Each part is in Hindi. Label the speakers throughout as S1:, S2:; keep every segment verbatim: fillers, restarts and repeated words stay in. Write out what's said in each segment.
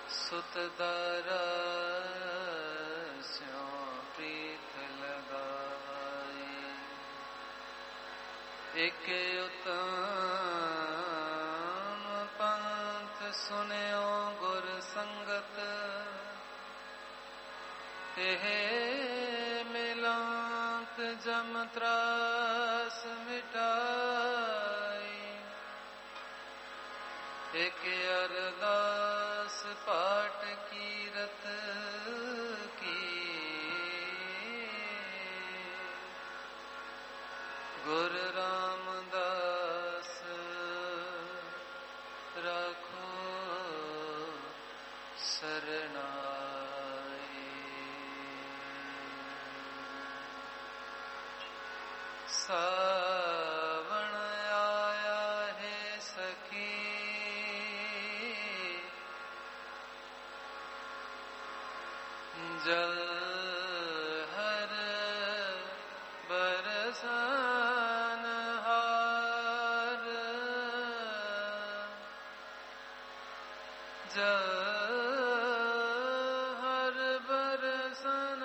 S1: सुतदारा स्यों प्रीत लगाई। एक उत्तम पंथ सुनियो गुर संगत, एह मिलांत जम त्रास मिटाई। एक अरदास पाठ कीरत की, गुरु रामदास राखो सरनाई। सावण आया है सखी, जल हर बरसान हार। जल हर बरसान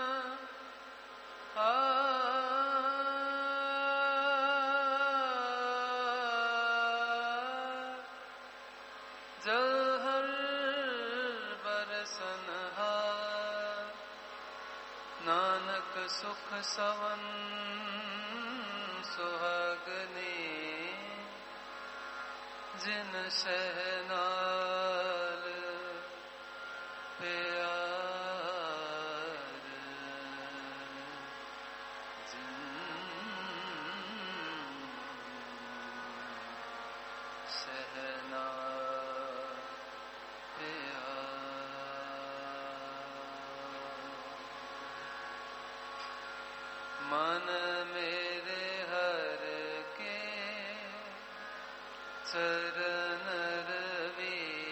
S1: हार। जल हर बरसन हार। नानक सुख सवन सुहागने, जिन सहनाल प्यार। जिन सहनाल प्यार। मन मेरे हर के चरण रवि,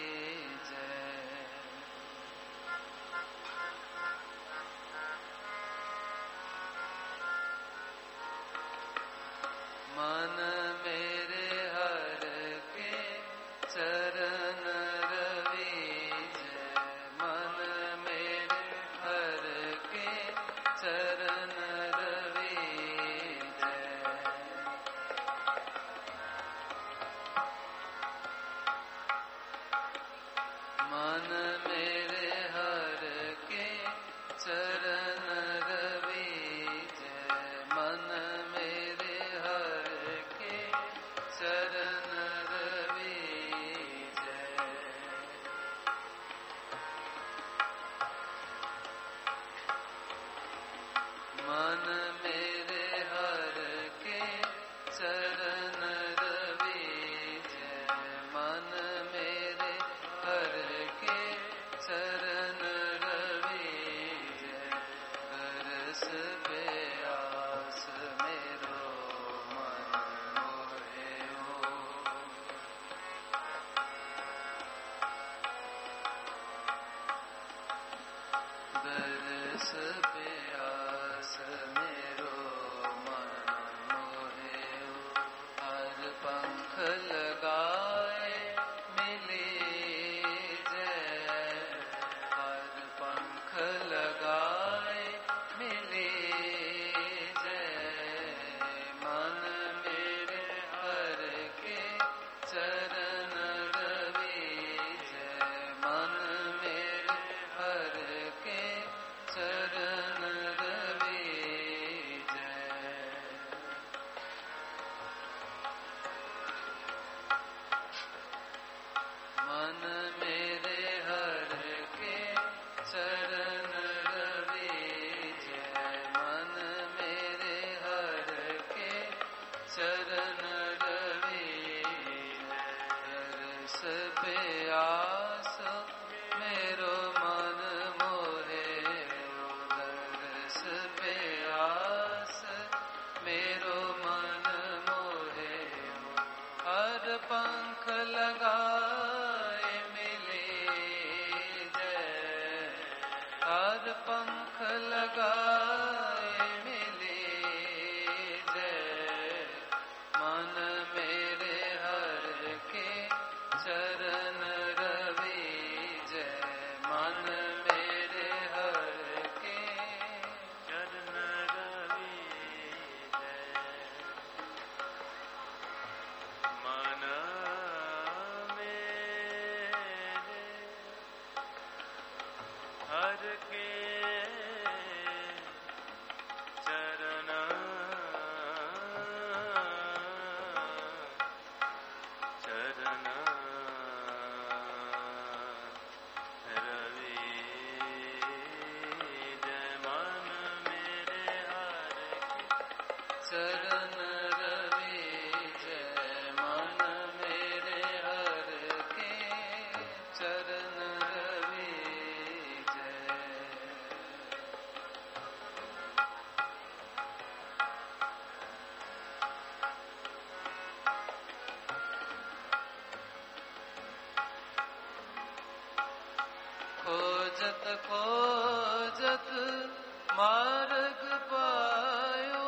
S1: खोजत मार्ग पायो।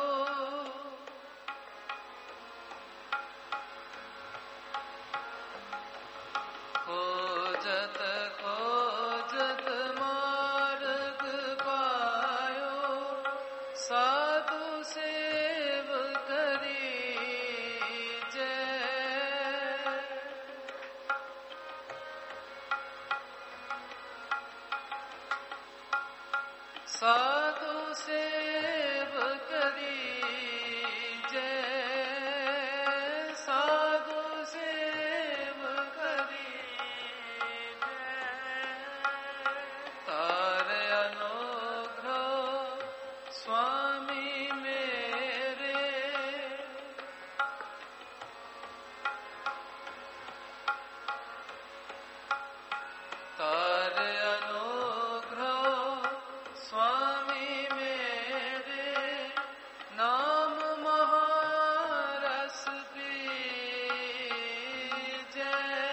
S1: खोजत खोजत मार्ग पायो, साधु सेव करी जय। साधु सेव करी जय, साधु सेव करी जय। तार अनुग्रह स्वामी मेरे, तार अनुग्रह स्वामी मेरे, नाम महारस बीजे।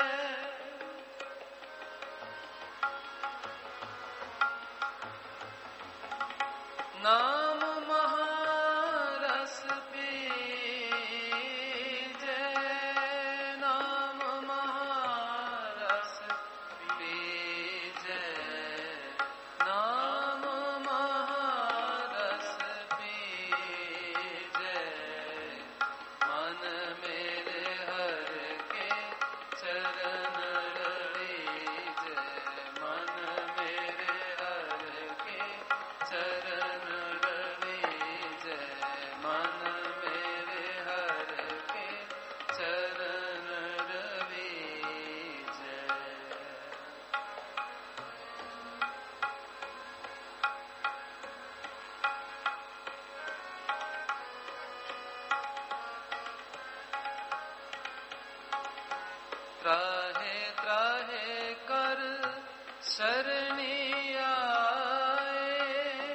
S1: नाम महारस बीजे, नाम महारस बीजे, नाम महारस बीजे। मन मेरे हर के चरण लीजे, मन मेरे हर के चरण लीजे, मन मेरे हर के चरण लीजे। त्राहे त्राहे कर शरणी आए,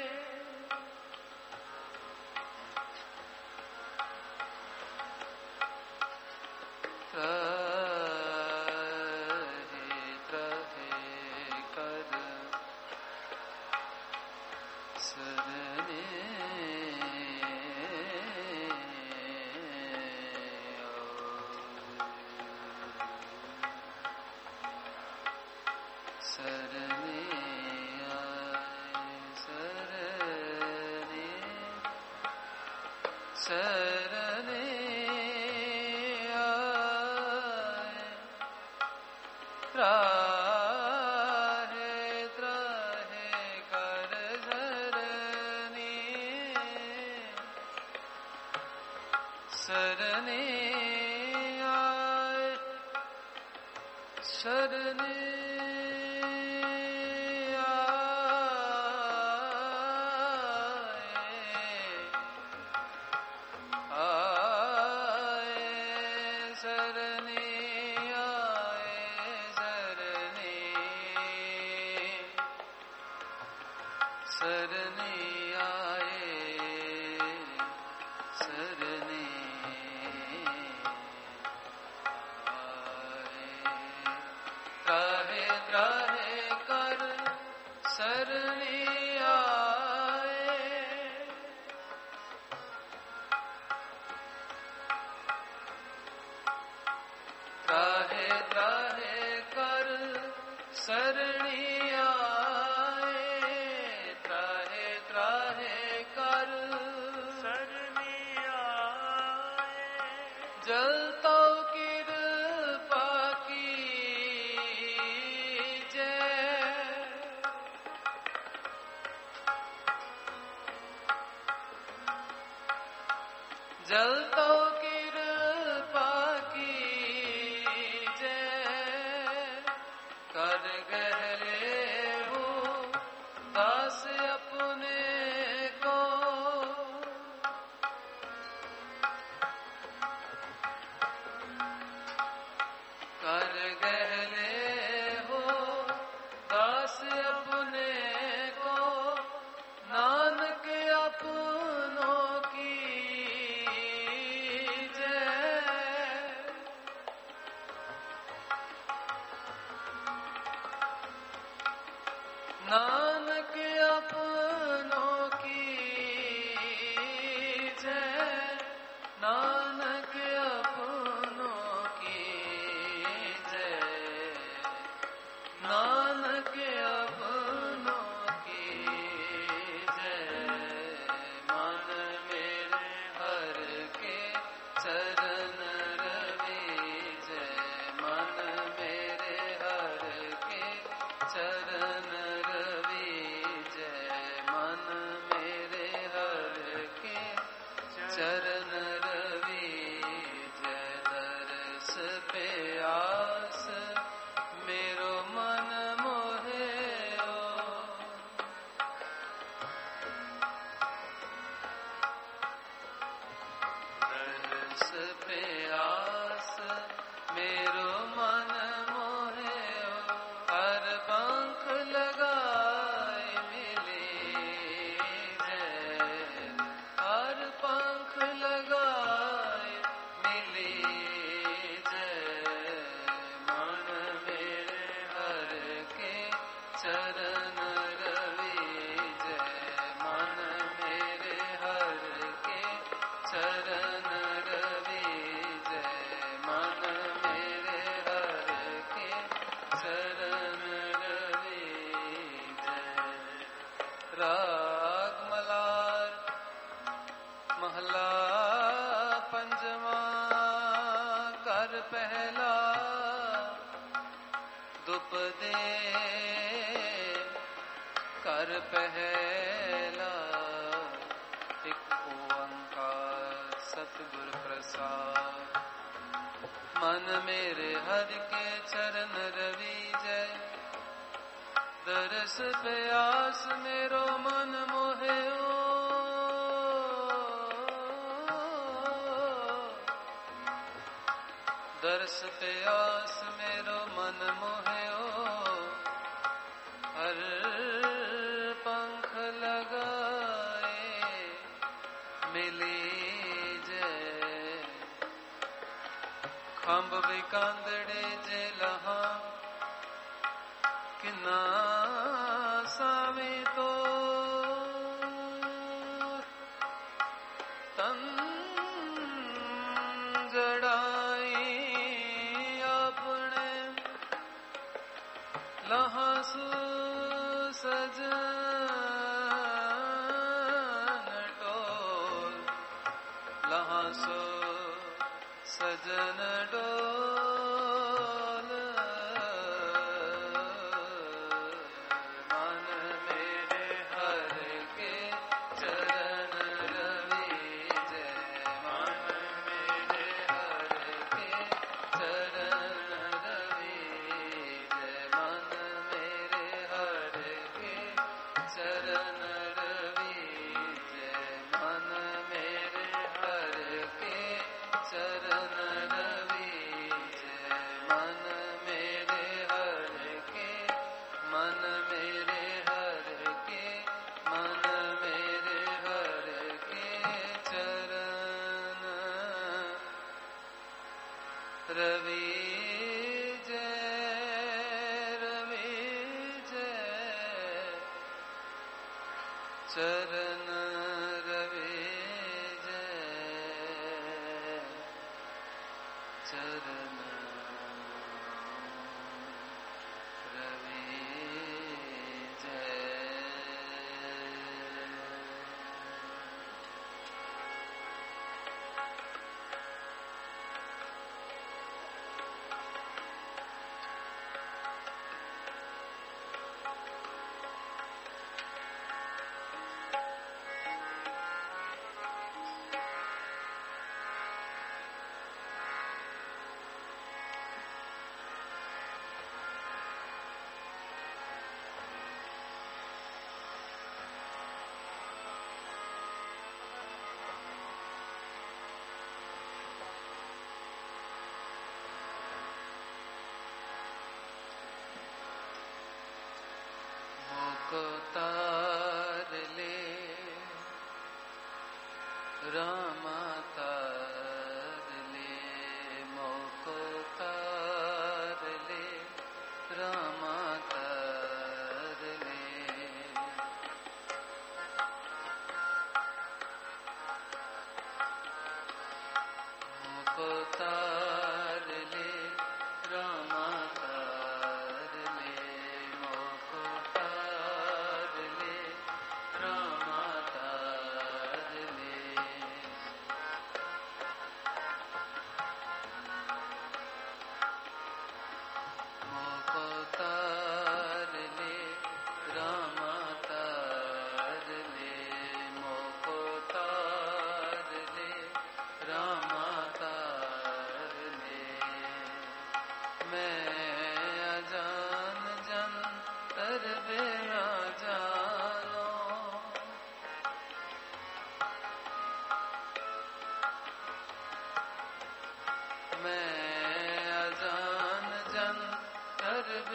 S1: त्राहे त्राहे कर शरणी शरणे आए, शरणे शरणे आए। त्राहे त्राहे कर शरणे, शरणे आए, शरणे शरणे आए, शरणे आए। त्राहे त्राहे कर शरणे आए, त्राहे त्राहे कर शरणे आए, त्राहे त्राहे कर शरणे आए। जल तो कृपा की जय, जल तो कृपा की जय। कर गहरे हो दास अपने को, कर गहरे हो दास अपने को, नानक अपनों की नानक अपनों की जय। मन मेरे हर के चरण रविजय। मन मेरे हर के चरण रविजय। मन मेरे हर के चरण रविजय। दरस पे आस मेरो मन मोहे ओ। दरस पे आस मेरो मन मोहे ओ। हर पंख लगाए मिली जय। हर पंख लगाए मिली जय। मन मेरे हर के चरण रविजय। मन मेरे हर के चरण रविजय। मन मेरे हर के चरण रविजय। राग मलार महला पंजवा। कर पहला दुप दे। कर पहला एक ओंकार सतगुर प्रसाद। मन मेरे हर के चरण रविजय। दरस प्यास मेरो मन मोहे ओ। दरस प्यास मेरो मन मोहे ओ। हर पंख लगाए मिली जय। खंभ बिकांदड़े जे लहा किना सावे तो। तन जड़ाई अपने लहासु सजन डोल। लहासु सजन डोल। मन मेरे हर के चरण रविजय। मन मेरे हर के चरण रविजय। मन मेरे हर के चरण रविजय। मन मेरे हर के चरण रविजय। मन मेरे हर के मन मेरे हर के मन मेरे हर के चरण रविजय। रविजय चरण रविजय। चरण को तार ले रामा तार ले। मोको तार ले रामा तार ले। मोको तार ले रामा तार ले।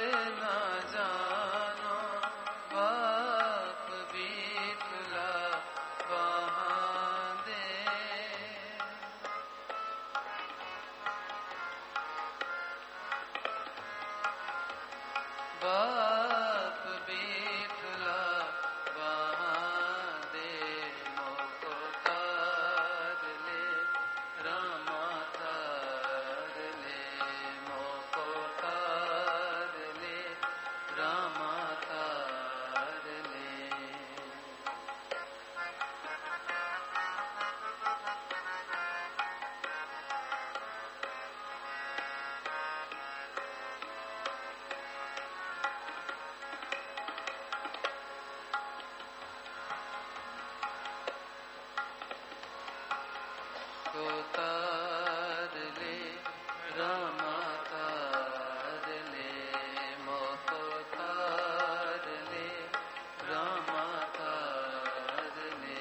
S1: ना जानो बाप बीतला वहाँ दे। बाप बीतला वहाँ दे, मोको तार ले रामा तार ले, मोको तार ले रामा तार ले। को तार ले रामा तार ले, मोको तार ले रामा तार ले।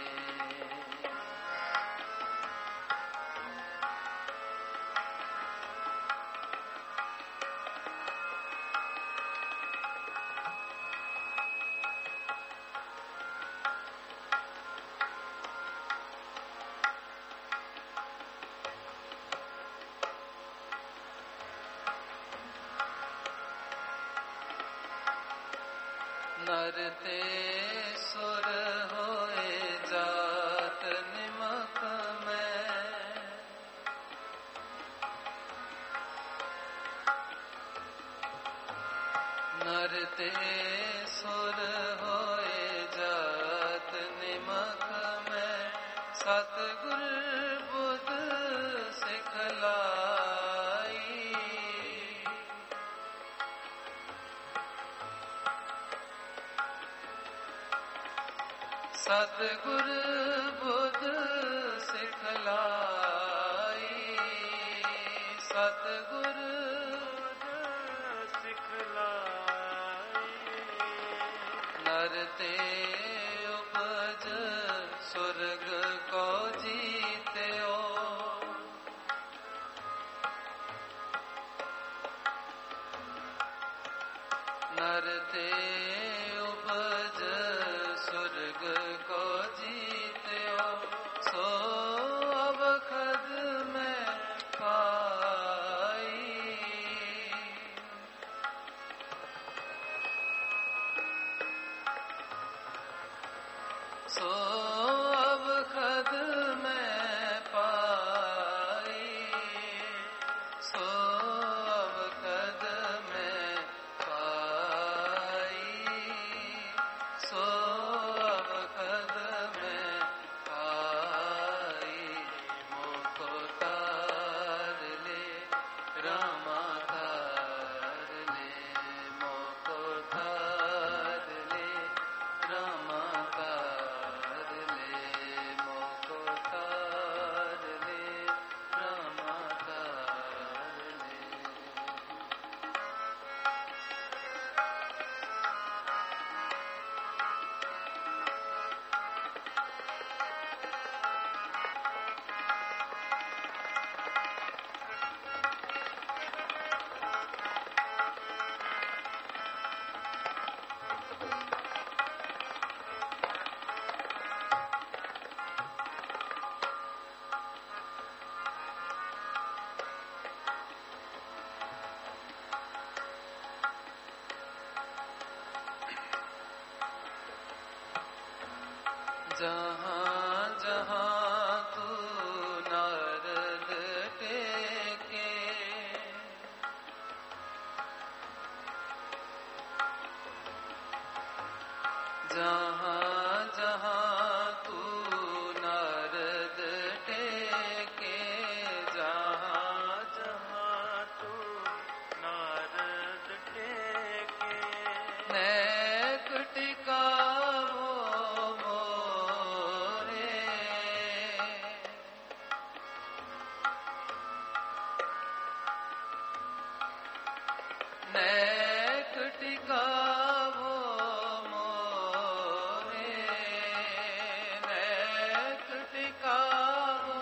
S1: नरते सुर होए जात निमक में, नरते सुर होए जात निमक में, सतगुर बुध सिखलाई। सतगुर बुध सिखलाई, सतगुर बुध सिखलाई। नरते उपज स्वर्ग को जीते हो, नरते उपज स्वर्ग को जीते हो, सो अब खद में पाई। सो अब खद में पाई, सो अब खद में पाई, सो अब खद में पाई। मोको तार ले रामा तार ले, मोको तार ले रामा तार ले, मोको तार ले रामा तार ले। जहाँ जहाँ तू नारद टेके, जहाँ जहाँ तू नारद टेके, जहाँ जहाँ तू नारद टेके, नैक टिकावो नैक टिकावो मोरे, नैक टिकावो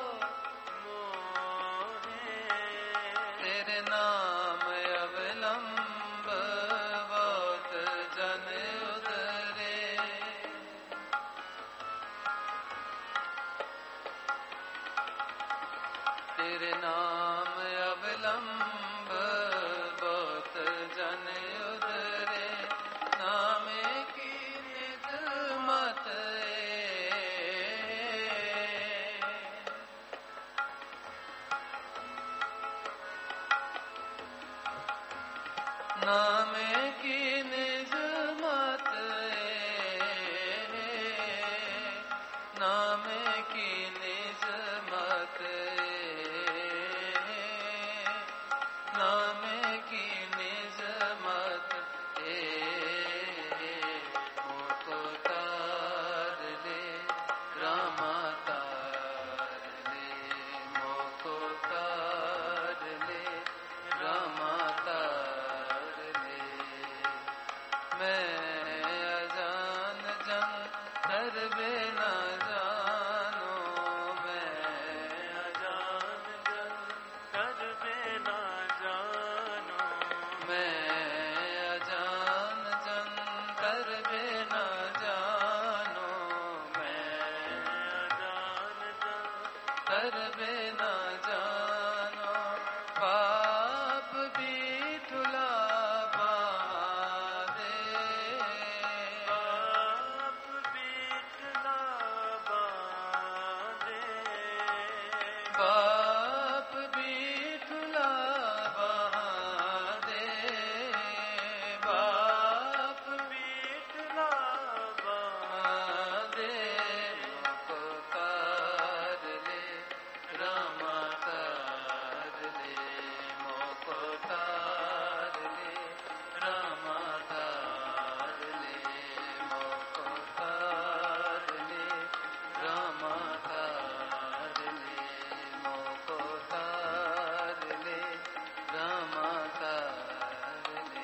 S1: मोरे। तेरे नाम अवलंब मैं अजान जन कर बिना जानो मैं
S2: अजान जन कर बिना जानो
S1: मैं अजान जन कर बिना जानो मैं
S2: अजान जन
S1: कर बिना जानो पाप भी ठुलावा दे
S2: पाप बीतला बादे
S1: पाप भी ठुलावा दे पाप
S2: बीतला
S1: दे मोको तार ले रामा तार ले मोको तार ले रामा तार ले मोको तार ले रामा तार ले मोको तार ले रामा तार ले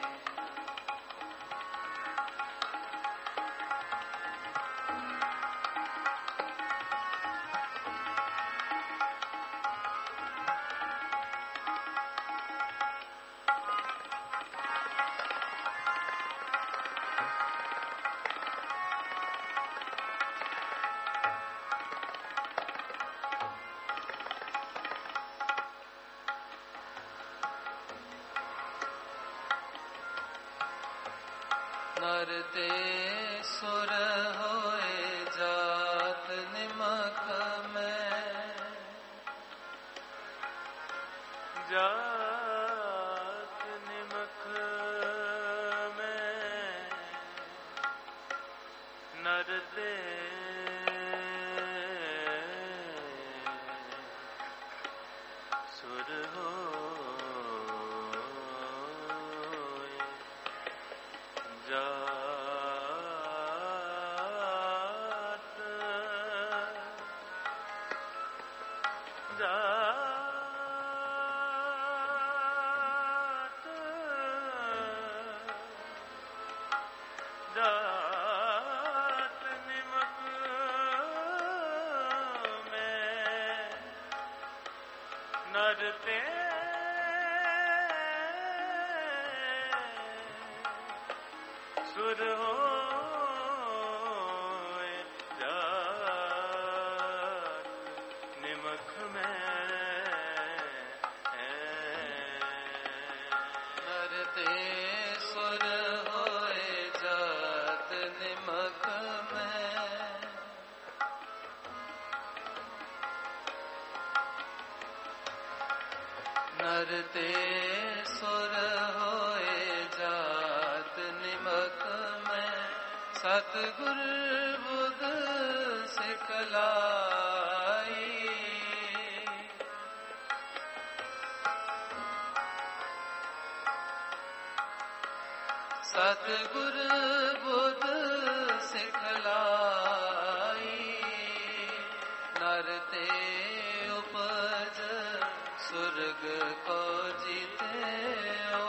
S1: नरते सुर होए जात निमक में
S2: जात निमक में नरते सुर होए जात जात जात निमक में नरते सुर होए जात निमक में
S1: नरते सुर होए जात निमक में नरते सुर होए जात निमक में सतगुर बुध सिखलाई सतगुर बुध सिखलाई नरते उपज सुर्ग को जीते ओ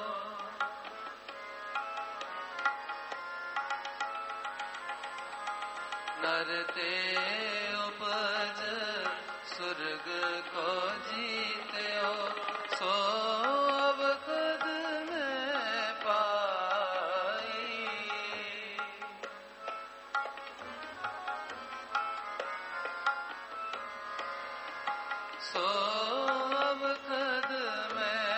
S1: नरते उपज सुर्ग को जीते हो सो अब खुद में पाई सो अब खुद में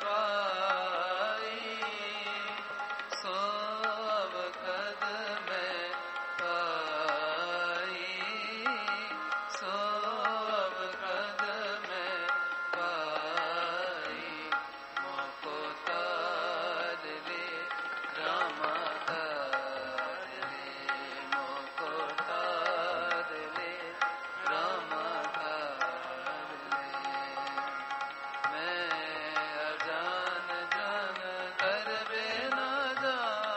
S1: पाई सो अब खुद में पाई सो अब खुद में पाई मोको तार ले रामा तार ले मोको तार ले रामा तार ले मैं अजान जान कर बिना जान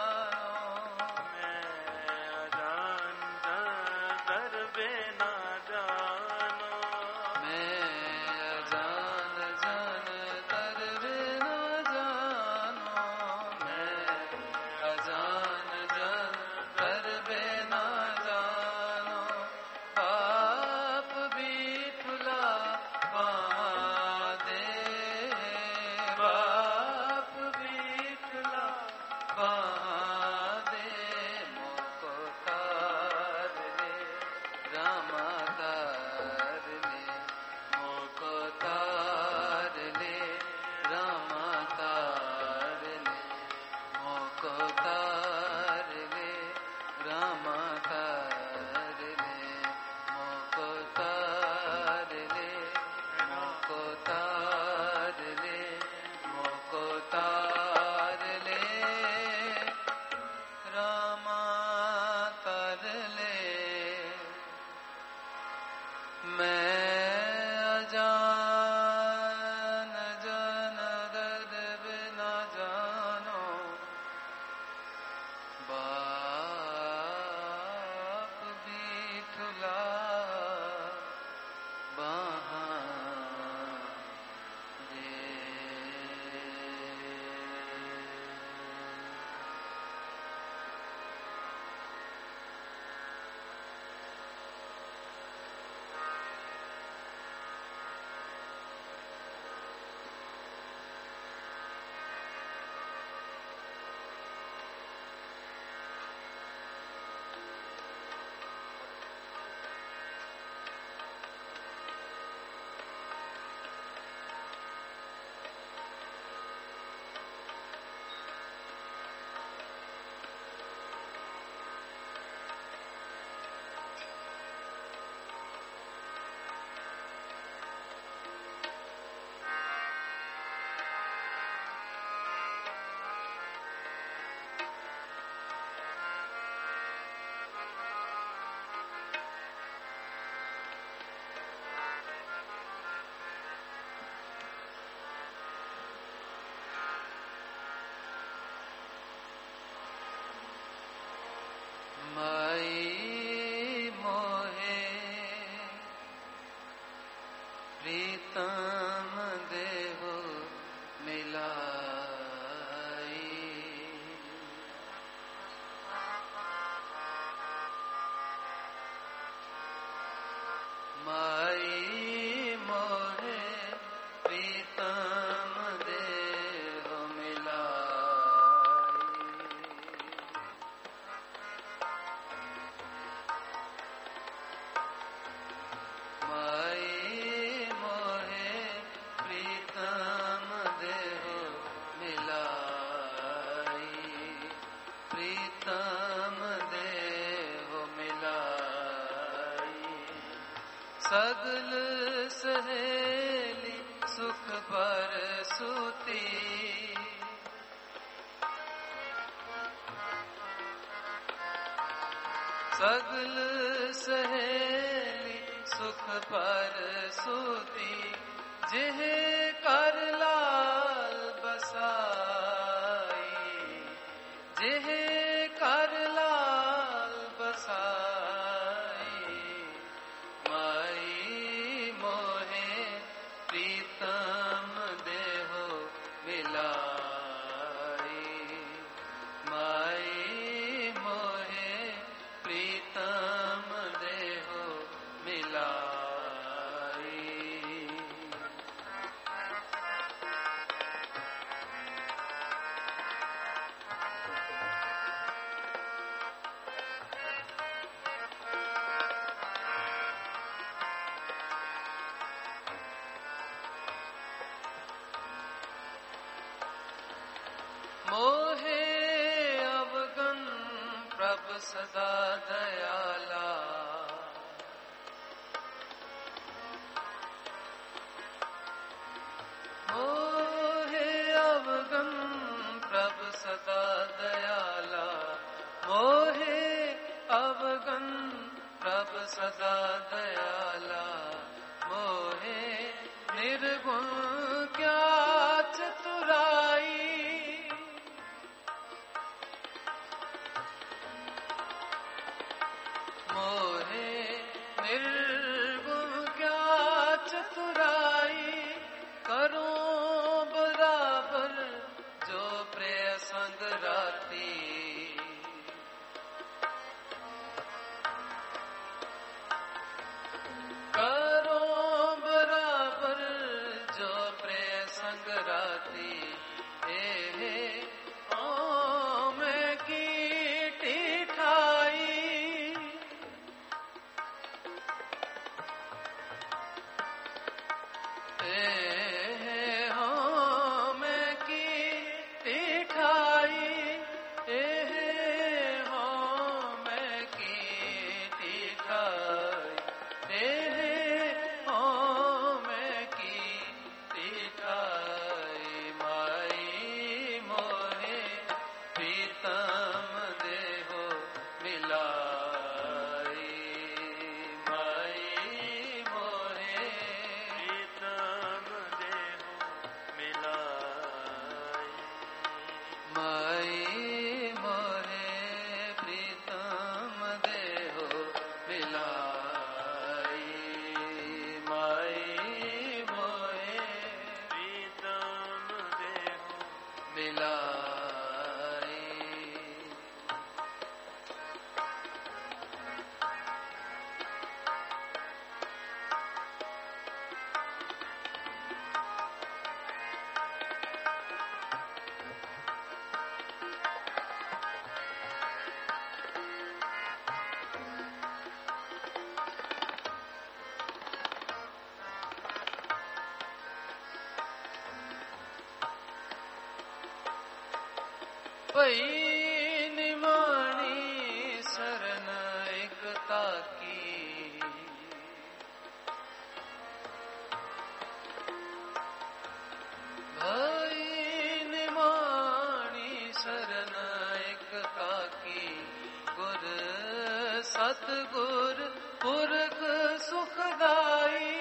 S1: बाहाँ दे मोको तार ले रामा तार ले मोको तार ले रामा तार ले मोको तार ले रामा तार ले मोको तार ले मोको तार ले मोको तार ले रामा तार ले मैं अजान जन दर्द बिना जानो बाप भी ठुला बाहाँ दे माई मोहे प्रीतम देहो मिलाई माई मोहे प्रीतम देहो मिलाई माई मोहे प्रीतम देहो मिलाई प्रीतम देहो मिलाई सगल सहेली सुख पर सूती सगल सहेली सुख पर सूती जिह कर लाल बसाई जिह कर लाल बसाई माई मोहे प्रीतम देहो मिलाई माई मोहे प्रीतम देहो मिलाई मोहे अवगन प्रभ सदा दयाला मोहे अवगन प्रभ सदा दयाला मोहे अवगन प्रभ सदा दयाला मोहे निर्गुण क्या चतुराई भई निमाणी शरण एकता की, भई निमाणी शरण एकता की, गुर सतगुर पुरख सुखदाई,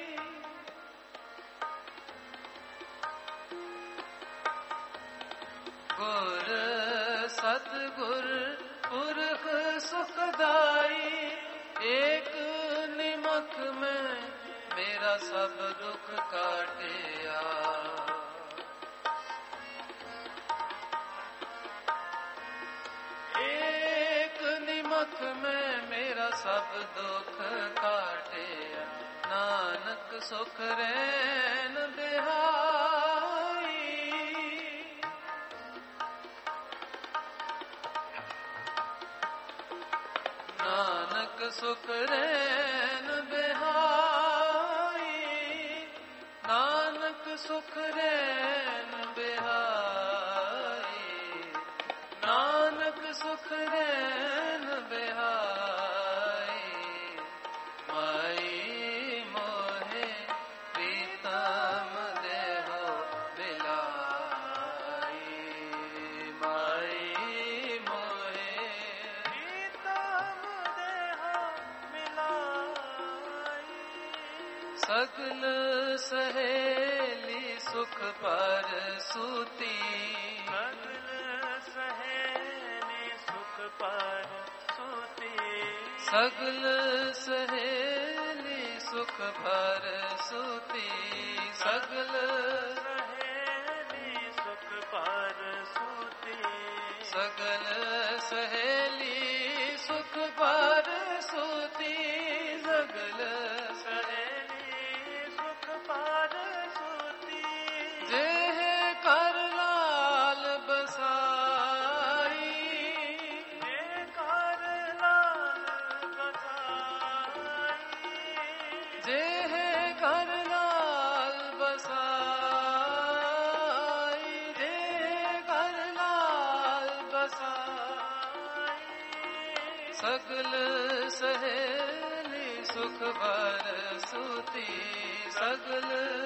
S1: गुर सतगुर पुरख सुखदाई, एक निमक में मेरा सब दुख काटिया, एक निमक में मेरा सब दुख काटिया, नानक सुख रैन बिहाई, नानक सुख रैन बिहाई, नानक सुख रैन बिहाई, नानक सुख रैन बिहाई, माई मोहे प्रीतम देहो बिलाई, माई मोहे सगल सहेली सुख पर सूती,
S2: सगल सहेली सुख पर सूती,
S1: सगल सहेली सुख पर सूती, सगल
S2: सहेली सुख पर सूती,
S1: सगल सहेली सुख पर सूती, सगल जेह कर लाल बसाई,
S2: जेह कर लाल बसाई,
S1: जेह कर लाल बसाई, जेह कर लाल बसाई, सगल सहेली सुख भर सूती, सगल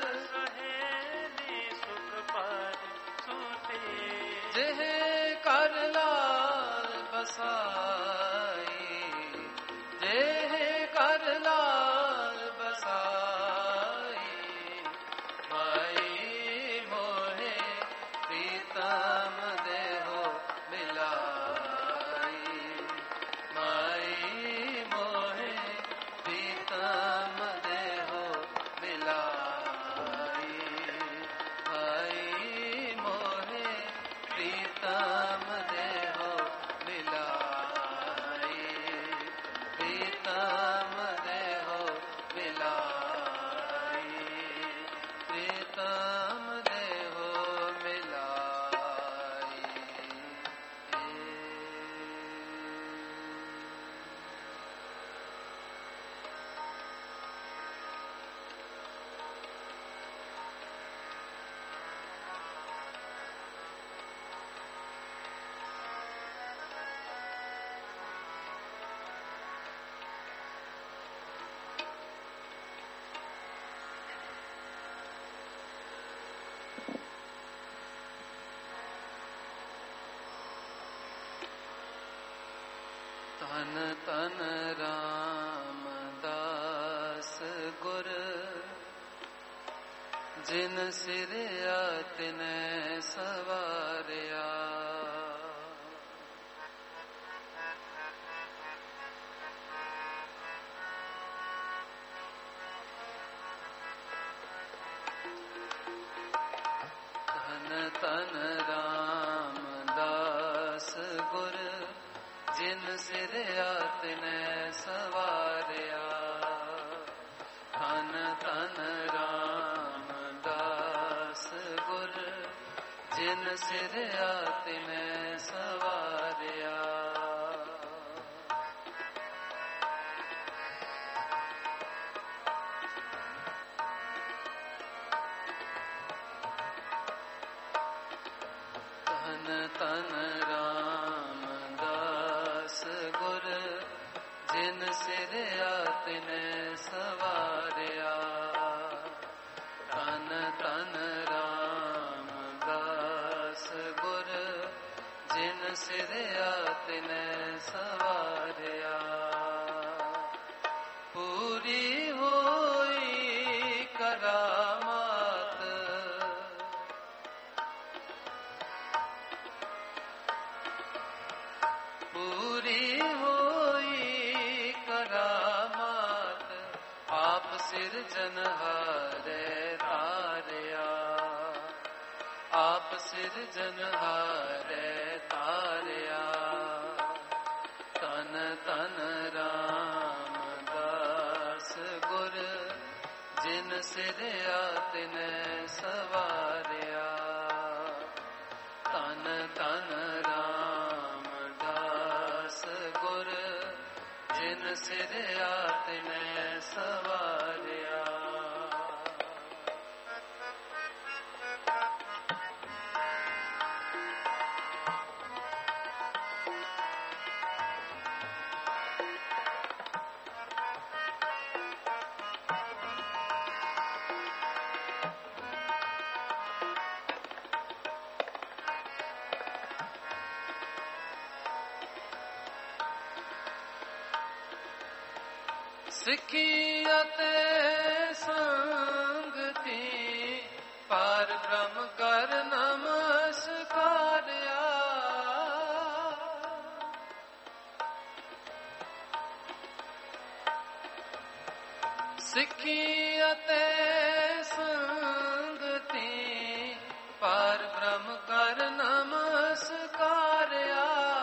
S1: जेह कर लाल बसाई, जेह कर लाल बसाई, माई मोहे प्रीतम देहो मिलाई, माई मोहे प्रीतम देहो मिलाई, माई मोहे प्रीतम देहो मिलाई, प्रीतम देहो मिलाई, प्रीतम देहो मिलाई। तन तन रामदास गुर, जिन सिरया तिनै सवारिया, तन तन रामदास गुर, जिन सिरया तिनै सवारिया, धन धन रामदास गुर, जिन सिरया तिनै सवारिया, धन धन ਸਿਰਿਆ ਤਿਨੈ ਸਵਾਰਿਆ। ਪੂਰੀ ਹੋਈ ਕਰਾਮਾਤ ਪੂਰੀ ਹੋਈ ਕਰਾਮਾਤ ਆਪ ਸਿਰਜਨਹਾਰੇ ਤਾਰਿਆ। ਆਪ ਸਿਰਜਨਹਾਰੇ ਤਾਰਿਆ। ਤਨ ਤਨ ਰਾਮਦਾਸ ਗੁਰ ਜਿਨ ਸਿਰਿਆ ਤਿਨੈ ਸਵਾਰਿਆ। ਤਨ ਤਨ ਰਾਮਦਾਸ ਗੁਰ ਜਿਨ ਸਿਰਿਆ ਤਿਨੈ ਸਵਾਰਿਆ। ਸਿੱਖੀ ਅਤੇ ਸੰਗਤੀ ਪਾਰ ਬ੍ਰਹਮ ਕਰ ਨਮਸਕਾਰਿਆ। ਸਿੱਖੀ ਅਤੇ ਸੰਗਤੀ ਪਾਰ ਬ੍ਰਹਮ ਕਰ ਨਮਸਕਾਰਿਆ।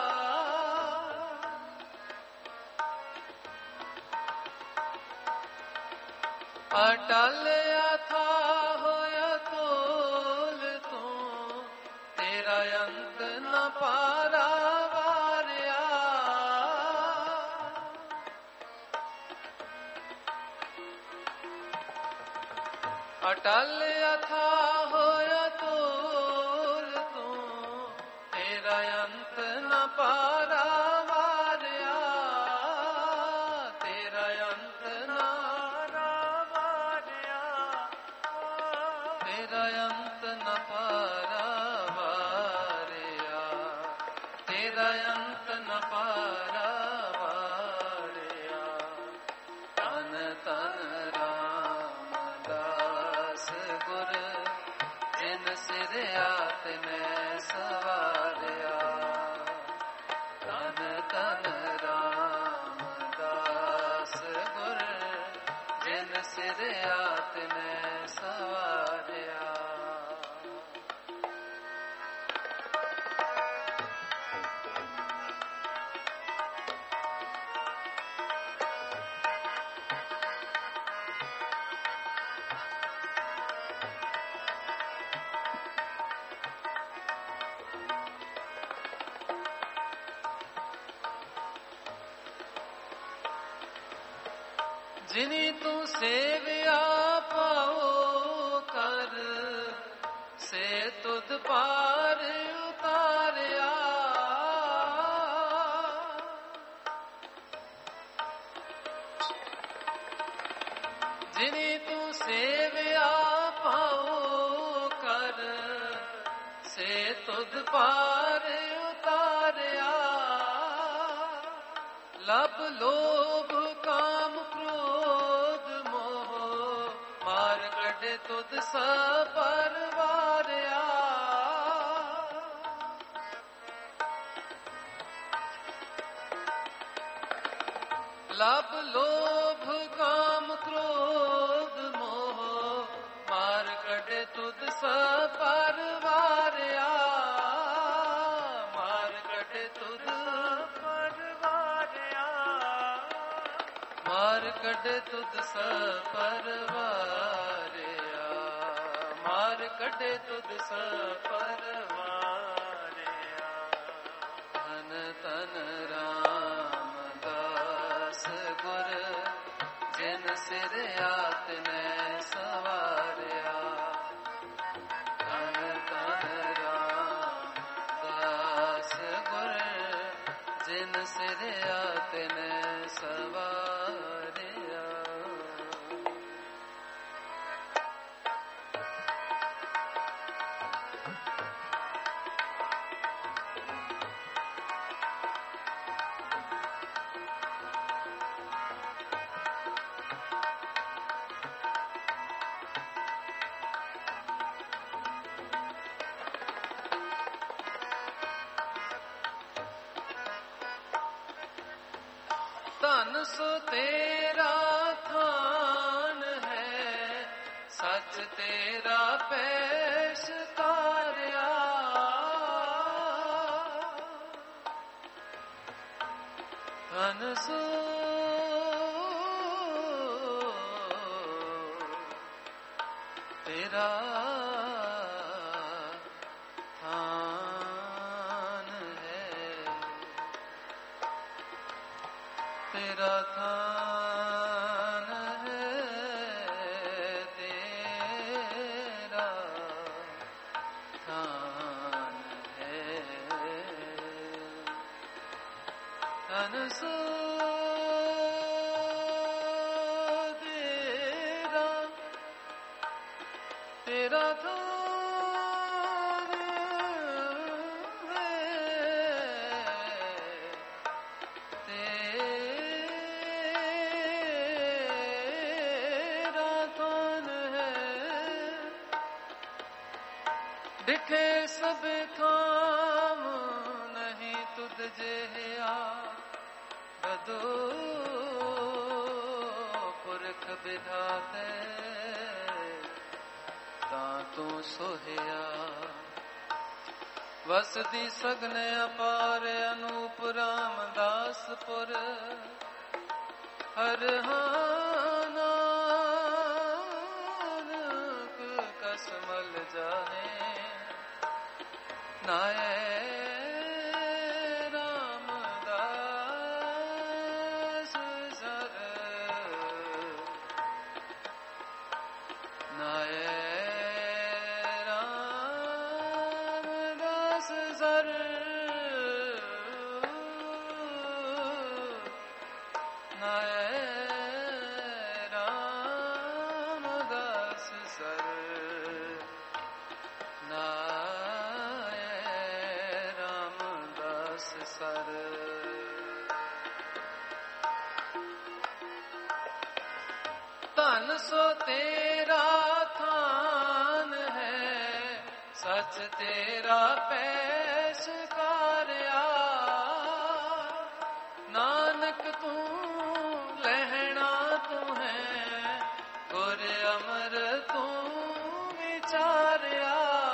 S1: ਅਟਲ ਅਥਾਹ ਅਤੁਲ ਤੂੰ ਤੇਰਾ ਅੰਤ ਨ ਪਾਰਾਵਾਰਿਆ। ਅਟਲ ਅਥਾਹ ਅਤੁਲ ਤੂੰ ਤੇਰਾ ਅੰਤ ਨ ਪਾਰਾਵਾਰਿਆ। ਤੇਰਾ ਅੰਤ ਨ ਤੇਰਾ ਅੰਤ ਨ ਪਾਰਾਵਾਰਿਆ। ਤੇਰਾ ਅੰਤ ਨ ਪਾਰਾਵਾਰਿਆ। ਤਨ ਤਨ ਰਾਮਦਾਸ ਗੁਰ ਜਿਨ ਸਿਰਿਆ ਤਿਨੈ ਸਵਾਰਿਆ। ਤਨ ਤਨ ਰਾਮਦਾਸ ਗੁਰ ਜਿਨ ਸਿਰਿਆ ਤਿਨੈ ਸਵਾਰਿਆ। ਜਿਨੀ ਤੂੰ ਸੇਵਿਆ ਪਾਓ ਕਰ ਸੇ ਤੁਧ ਪਾਰ ਉਤਾਰਿਆ। ਜਿਨੀ ਤੂੰ ਸੇਵਿਆ ਪਾਓ ਕਰ ਸੇ ਤੁਧ ਪਾਰ ਉਤਾਰਿਆ। ਲਬ ਲੋਭ ਕਾਮ ਕ੍ਰੋਧ ਮੋਹ ਮਾਰ ਕੱਢੇ ਤੁਧ ਸਪਰਵਾਰਿਆ। ਲਬ ਲੋਭ ਕਾਮ ਕ੍ਰੋਧ ਮੋਹ ਮਾਰ ਕੱਢੇ ਤੁਧ ਸਪਰਵਾਰਿਆ। ਮਾਰ ਕੱਢੇ ਤੁਧ ਮਾਰ ਕੱਢੇ ਤੁਧ ਸਪਰਵਾਰਿਆ। ਮਾਰ ਕੱਢੇ ਤੁਧ ਸਪਰਵਾਰਿਆ। ਧਨ ਧਨ ਰਾਮਦਾਸ ਗੁਰ ਜਿਨ ਸਿਰਿਆ ਤਿਨੈ ਸਵਾਰਿਆ। ਧਨ ਧਨ ਰਾਮਦਾਸ ਗੁਰ ਜਿਨ ਸਿਰਿਆ ਤਿਨੈ ਸਵਾਰਿਆ। धन सो तेरा थान है, सच तेरा पेश तारिया। धन सो तेरा थान है, तेरा थान है, तेरा थान है। धन सो तेरा, तेरा थान दिखे सब काम नहीं तुद जेहा, बदो पुरख विधाते तातू सोहिया। वसदी सगने अपार अनूप रामदासपुर, हर नानक कसमल जाने। नाय रामदास सर, नाय रामदास सर, नाय रामदास सर, नाय सर। धन सो तेरा थान है, सच तेरा पेश कार्या। नानक तू लहना तू है, गुर अमर तू विचारिया।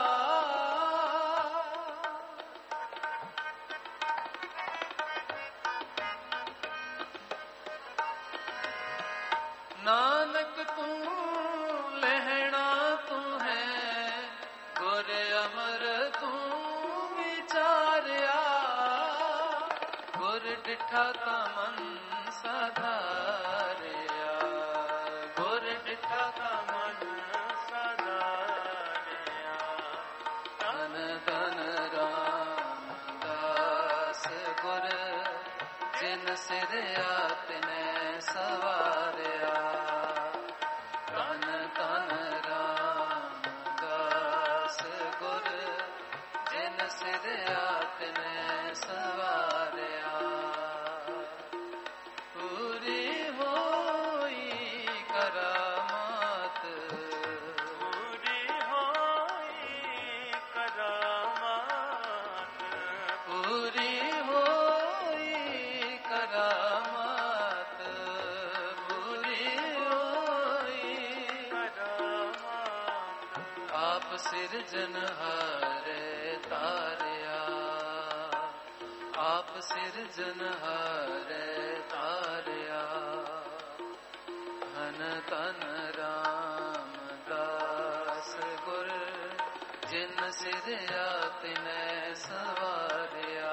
S1: नानक तू लहना तू है, गुर अमर तू विचारिया। गुर डिठा ता मन साधारिया, गुर डिठा ता मन साधारिया। धन धन रामदास गुर, जिन सिर आपने सवारिया। धन धन रामदास गुर, जिन सिर आपने सवारिया। पूरी होई करामात,
S2: पूरी होई करामात,
S1: पूरी होई करामात, पूरी होई
S2: करामात।
S1: आप सिरजनहारे तारिया, आप सिरजनहारे तारिया। धन धन रामदास गुर, जिन सिर आपने सवारिया।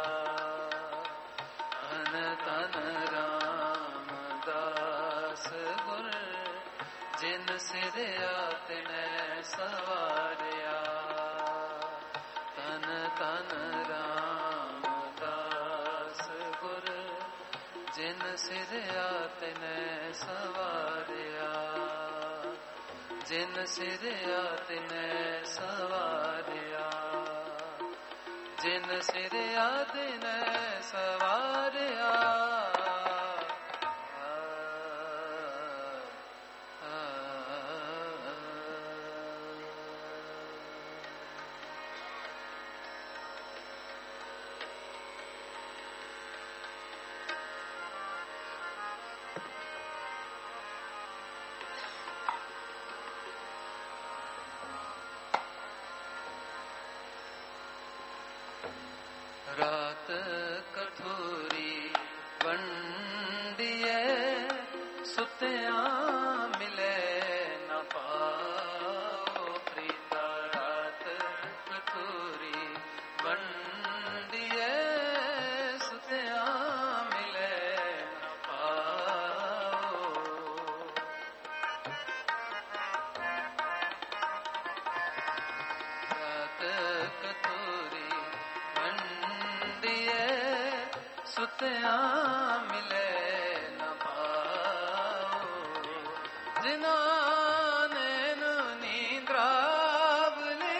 S1: धन धन रामदास गुर, जिन सिर आपने सवारिया। धन धन रामदास गुर, जिन सिर आपने सवारिया। जिन सिर आपने सवारिया, जिन सिर आपने सवारिया। ਸੁਤਿਆਂ ਮਿਲੇ ਨਾ ਪਾਓ, ਜਿਨ੍ਹਾਂ ਨੈਣ ਨੀਂਦਰਾਵਲੇ,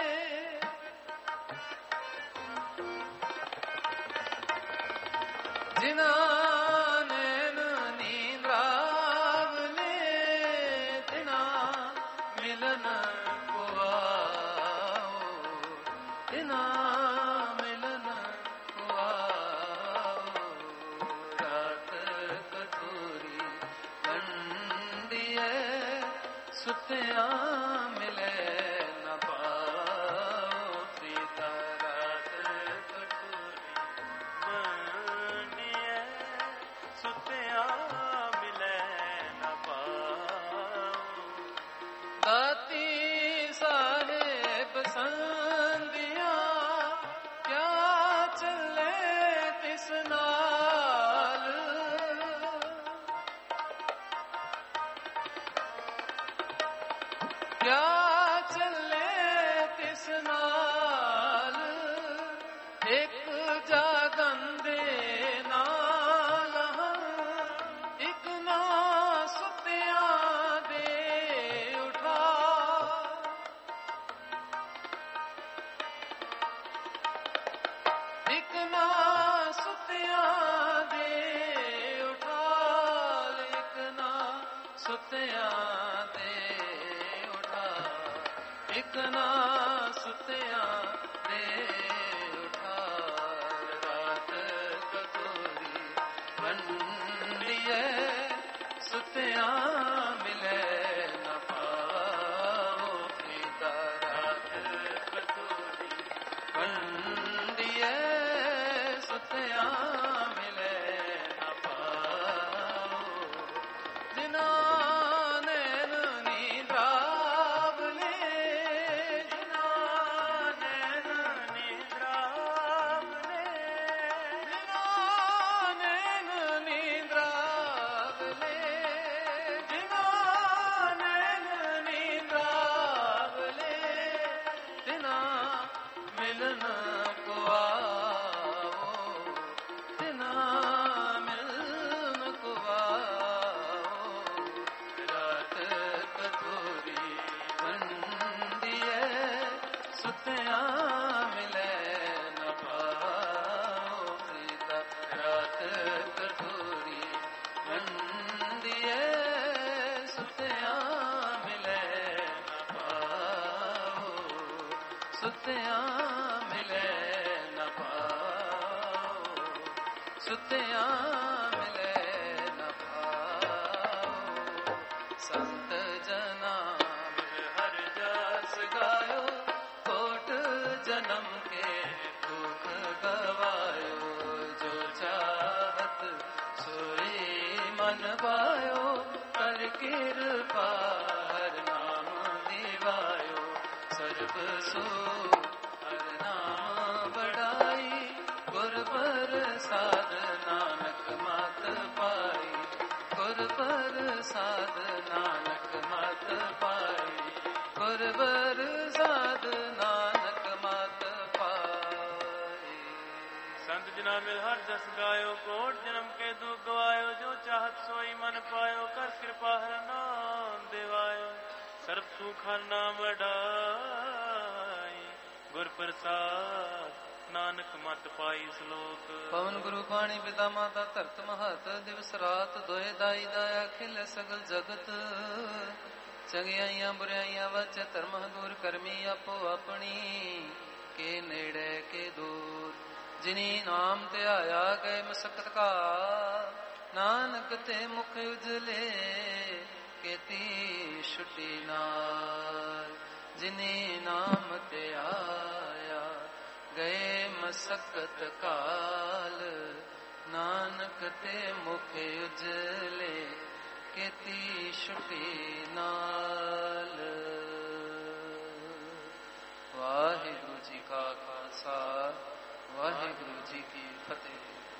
S1: ਜਿਨ੍ਹਾਂ ਨੈਣ ਨੀਂਦਰਾਵਲੇ, ਤਿਨਾਂ ਮਿਲਨ ਕੋ ਆਓ, ਤਿਨਾਂ ਮਿਲਨ ਕੋ ਆਓ। ਰਾਤ ਕਤੂਰੀ ਕੰਢੀਏ, ਸੁਤਿਆਂ ਮਿਲੇ ਨਾ ਪਾਓ, ਸੀਤਾ ਰਾਤ ਕਤੂਰੀ
S2: ਮੰਡੀਏ, ਸੁਤਿਆਂ ਮਿਲੇ ਨਾ ਪਾਓ।
S1: ਦਾਤੀ ਸਾਹਿਬ ਸੰਧੀਆਂ, ਕਿਆ ਚੱਲੇ ਤਿਸ ਨਾਲ, ਕਿਆ ਚੱਲੇ ਤਿਸ ਨਾਲ, ਇੱਕ ਜਾਗਨ ਦੇ ਨਾਲ, ਇੱਕ ਨਾ ਸੁਤਿਆਂ ਦੇ ਉਠਾ, ਇੱਕ ਨਾ ਸੁਤਿਆਂ ਦੇ ਉਠਾਲ, ਇੱਕ ਨਾ ਸੁਤਿਆਂ ਦੇ ਉਠਾ, ਇੱਕ ਨਾ ਸੁਤਿਆਂ ਦੇ ਉਠਾਲ। ਰਾਤ ਕਤੂਰੀ ਮੰਡੀਏ, ਸੁਤਿਆਂ ਮਿਲੇ ਨਾ ਪਾਓ, ਸੀਤਾ ਰਾਤ ਕਤੂਰੀ ਮੰਡੀਏ, ਸੁਤਿਆਂ ਮਿਲੇ ਨਾ ਪਾਓ। ਜਿਨ੍ਹਾਂ ਨੈਣ ਨੀਂਦਰਾਵਲੇ,
S2: ਜਿਨ੍ਹਾਂ ਨੈਣ ਨੀਂਦਰਾਵਲੇ,
S1: ਜਿਨ੍ਹਾਂ ਨੈਣ ਨੀਂਦਰਾਵਲੇ, ਜਿਨ੍ਹਾਂ ਨੈਣ ਨੀਂਦਰਾਵਲੇ, ਤਿਨਾਂ ਮਿਲਨ ਕੋ ਆਓ, ਤਿਨਾਂ ਮਿਲਨ ਕੋ ਆਓ। ਰਾਤ ਕਤੂਰੀ ਮੰਡੀਏ, ਸੁਤਿਆਂ ਮਿਲੇ ਨਾ ਪਾਓ, ਸੀਤਾ ਰਾਤ ਕਤੂਰੀ ਮੰਡੀਏ, ਸੁਤਿਆਂ ਮਿਲੇ ਨਾ ਪਾਓ, ਸੁਤਿਆਂ ਮਿਲੇ ਨਾ ਪਾਓ, ਸੁਤਿਆਂ ਮਿਲੇ ਨਾ ਪਾਓ। ਸੰਤ ਜਨਾਂ ਹਰ ਜਸ ਗਾਇਓ, ਕੋਟ ਜਨਮ ਕੇ ਦੁਖ ਗਵਾਇਓ, ਜੋ ਚਾਹਤ ਸੋਈ ਮਨ ਪਾਇਓ, ਕਰ ਕਿਰਪਾ ਹਰ ਨਾਮ ਦਿਵਾਇਓ। ਸਰਬ ਸੋ ਹਰ ਨਾਮ ਬੜਾਈ, ਗੁਰ ਪ੍ਰਸਾਦ ਨਾਨਕ ਮਤ ਪਾਈ, ਗੁਰ ਪ੍ਰਸਾਦ ਨਾਨਕ ਮਤ ਪਾਈ, ਗੁਰ ਪ੍ਰਸਾਦ ਨਾਨਕ ਮਤ ਪਾਈ।
S2: ਸੰਤ ਜਨਾ ਮਿਲ ਹਰ ਜਸ ਗਾਇਓ, ਕੋਟ ਜਨਮ ਕੇ ਦੁਖ ਗਵਾਇਓ, ਜੋ ਚਾਹਤ ਸੋਈ ਮਨ ਪਾਇਓ, ਕਰ ਕਿਰਪਾ ਹਰ ਨਾਮ ਦਿਵਾਇਓ। ਸਰਬ ਸੁਖ ਹਰ ਨਾਮ ਵਡਾਈ, ਗੁਰ ਪ੍ਰਸਾਦ ਨਾਨਕ ਮਤ ਪਾਈ। ਸ਼ਲੋਕ।
S1: ਪਵਨ ਗੁਰੂ ਪਾਣੀ ਪਿਤਾ ਮਾਤਾ ਧਰਤ ਮਹਤ, ਦਿਵਸ ਰਾਤ ਦੋਏ ਦਾਈ ਦਾਇਆ, ਖਿਲ ਸਗਲ ਜਗਤ। ਚੰਗਿਆਈਆਂ ਬੁਰਾਈਆਂ ਵਚ ਧਰਮ ਦੂਰ, ਕਰਮੀ ਆਪੋ ਆਪਣੀ, ਕੇ ਨੇੜੇ ਕੇ ਦੂਰ। ਜਿਨੀ ਨਾਮ ਧਿਆਇਆ ਗਏ ਮਸਕਤ ਕਾ, ਨਾਨਕ ਤੇ ਮੁਖ ਉਜਲੇ, ਕੀਤੀ ਛੁਟੀ ਨਾਲ। ਜਿਨੀ ਨਾਮ ਧਿਆਇਆ ਗਏ ਮਸਕਤ ਕਾਲ, ਨਾਨਕ ਤੇ ਮੁਖ ਉਜਲੇ, ਕੀਤੀ ਛੁਟੀ ਨਾਲ। ਵਾਹਿਗੁਰੂ ਜੀ ਕਾ ਖਾਲਸਾ, ਵਾਹਿਗੁਰੂ ਜੀ ਕੀ ਫਤਿਹ।